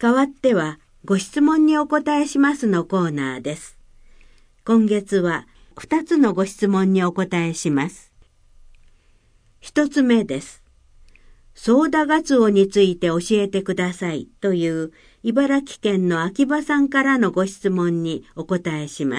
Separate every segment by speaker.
Speaker 1: 代わってはご質問にお答えしますのコーナーです。今月は2つのご質問にお答えします。1つ目です。ソーダガツオについて教えてくださいという茨城県の秋葉さんからのご質問にお答えします。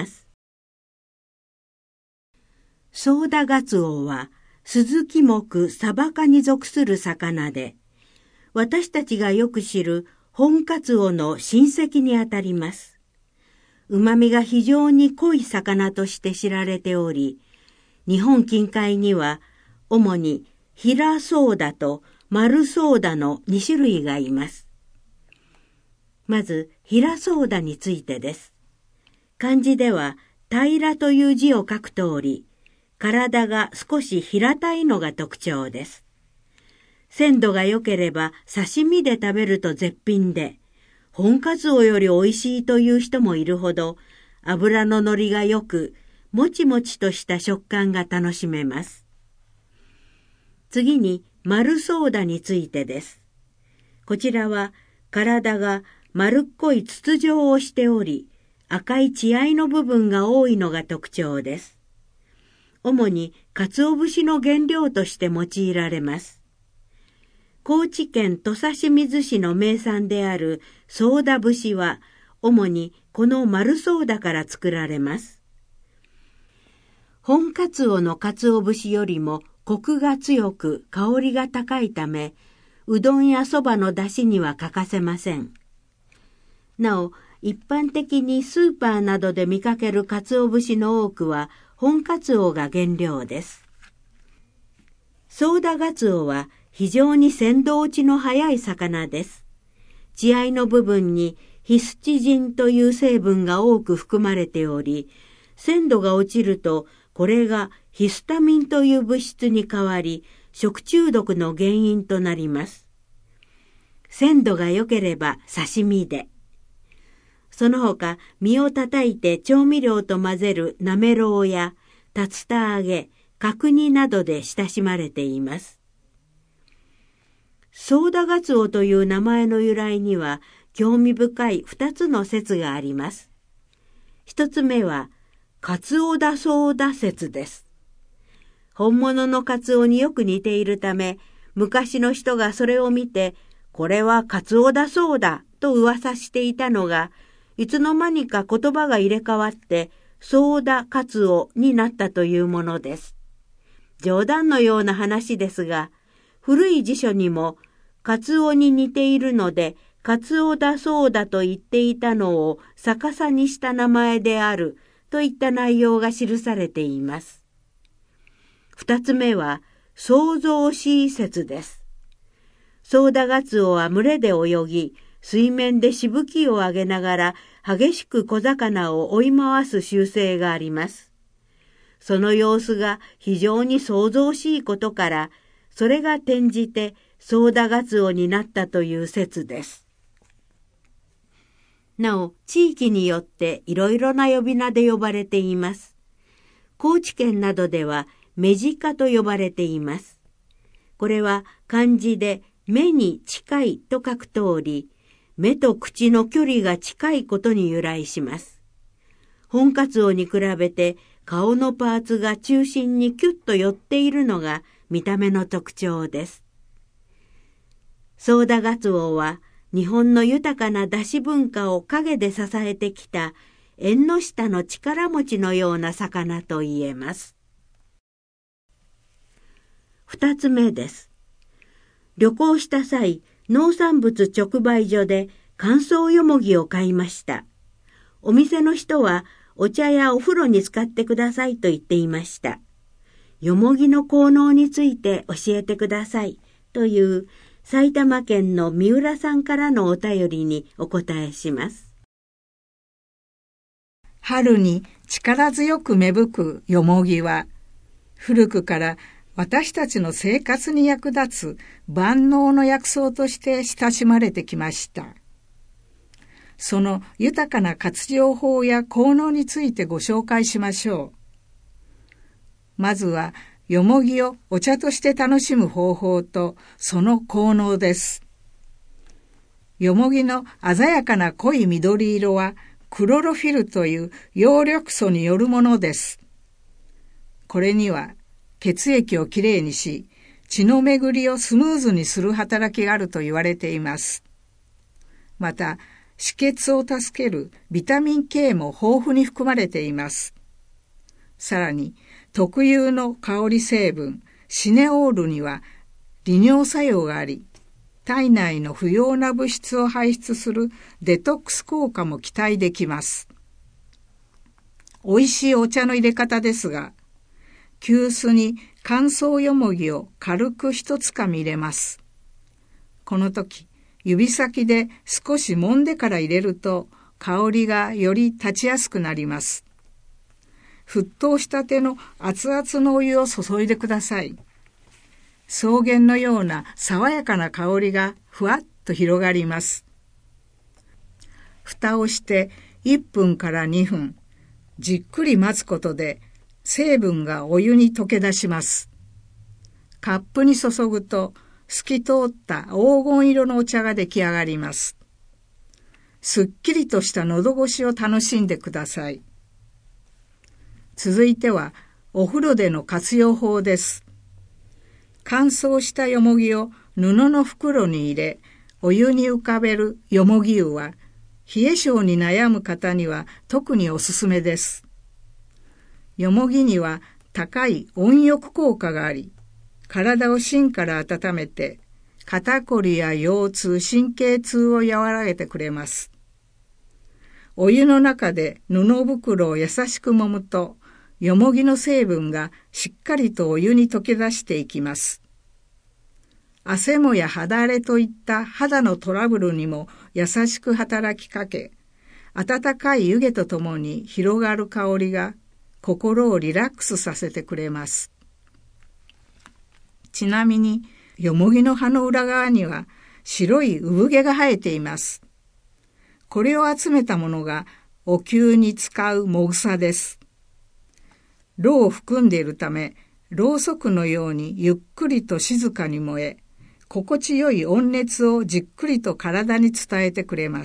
Speaker 1: ソーダガツオはスズキ目サバ科に属する魚で、私たちがよく知る本カツオの親戚にあたります。旨味が非常に濃い魚として知られており、日本近海には主に平ソーダと丸ソーダの2種類がいます。まず平ソーダについてです。漢字では平という字を書く通り、体が少し平たいのが特徴です。鮮度が良ければ刺身で食べると絶品で、本カツオより美味しいという人もいるほど、脂の乗りが良く、もちもちとした食感が楽しめます。次に丸ソーダについてです。こちらは体が丸っこい筒状をしており、赤い血合いの部分が多いのが特徴です。主に鰹節の原料として用いられます。高知県土佐清水市の名産であるソーダ節は、主にこの丸ソーダから作られます。本カツオの鰹節よりもコクが強く香りが高いため、うどんやそばの出汁には欠かせません。なお、一般的にスーパーなどで見かける鰹節の多くは本カツオが原料です。ソーダガツオは非常に鮮度落ちの早い魚です。血合いの部分にヒスチジンという成分が多く含まれており、鮮度が落ちるとこれがヒスタミンという物質に変わり、食中毒の原因となります。鮮度が良ければ刺身で。その他、身を叩いて調味料と混ぜるなめろうや竜田揚げ、角煮などで親しまれています。ソーダガツオという名前の由来には興味深い2つの説があります。1つ目は、カツオだソーダ説です。本物のカツオによく似ているため、昔の人がそれを見て、これはカツオだそうだと噂していたのが、いつの間にか言葉が入れ替わって、ソーダカツオになったというものです。冗談のような話ですが、古い辞書にも、カツオに似ているので、カツオだそうだと言っていたのを逆さにした名前であるといった内容が記されています。二つ目は、創造し説です。ソーダガツオは群れで泳ぎ、水面でしぶきを上げながら激しく小魚を追い回す習性があります。その様子が非常に騒々しいことから、それが転じてソーダガツオになったという説です。なお、地域によっていろいろな呼び名で呼ばれています。高知県などではメジカと呼ばれています。これは漢字で目に近いと書く通り、目と口の距離が近いことに由来します。本カツオに比べて顔のパーツが中心にキュッと寄っているのが見た目の特徴です。ソーダガツオは日本の豊かな出汁文化を陰で支えてきた縁の下の力持ちのような魚と言えます。二つ目です。旅行した際、農産物直売所で乾燥よもぎを買いました。お店の人はお茶やお風呂に使ってくださいと言っていました。よもぎの効能について教えてくださいという埼玉県の三浦さんからのお便りにお答えします。
Speaker 2: 春に力強く芽吹くよもぎは、古くから私たちの生活に役立つ万能の薬草として親しまれてきました。その豊かな活用法や効能についてご紹介しましょう。まずは、よもぎをお茶として楽しむ方法とその効能です。 よもぎの鮮やかな濃い緑色はクロロフィルという葉緑素によるものです。これには血液をきれいにし、血の巡りをスムーズにする働きがあると言われています。また、止血を助けるビタミン K も豊富に含まれています。さらに、特有の香り成分、シネオールには利尿作用があり、体内の不要な物質を排出するデトックス効果も期待できます。美味しいお茶の入れ方ですが、急須に乾燥よもぎを軽く一つかみ入れます。この時、指先で少し揉んでから入れると香りがより立ちやすくなります。沸騰したての熱々のお湯を注いでください。草原のような爽やかな香りがふわっと広がります。蓋をして1分から2分、じっくり待つことで成分がお湯に溶け出します。カップに注ぐと透き通った黄金色のお茶が出来上がります。すっきりとした喉越しを楽しんでください。続いてはお風呂での活用法です。乾燥したよもぎを布の袋に入れ、お湯に浮かべるよもぎ湯は、冷え性に悩む方には特におすすめです。よもぎには高い温浴効果があり、体を芯から温めて、肩こりや腰痛、神経痛を和らげてくれます。お湯の中で布袋を優しく揉むと、よもぎの成分がしっかりとお湯に溶け出していきます。汗もや肌荒れといった肌のトラブルにも優しく働きかけ、温かい湯気とともに広がる香りが心をリラックスさせてくれます。ちなみに、よもぎの葉の裏側には白い産毛が生えています。これを集めたものがお灸に使うもぐさです。ろを含んでいるため、ろうそくのようにゆっくりと静かに燃え、心地よい温熱をじっくりと体に伝えてくれます。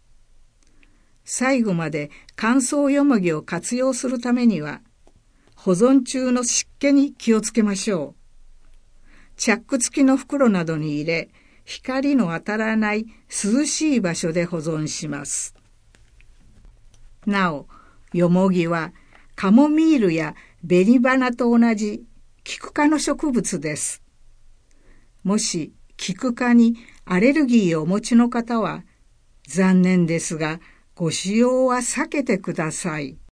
Speaker 2: 最後まで乾燥よもぎを活用するためには、保存中の湿気に気をつけましょう。チャック付きの袋などに入れ、光の当たらない涼しい場所で保存します。なお、よもぎはカモミールや紅花と同じキク科の植物です。もしキク科にアレルギーをお持ちの方は、残念ですがご使用は避けてください。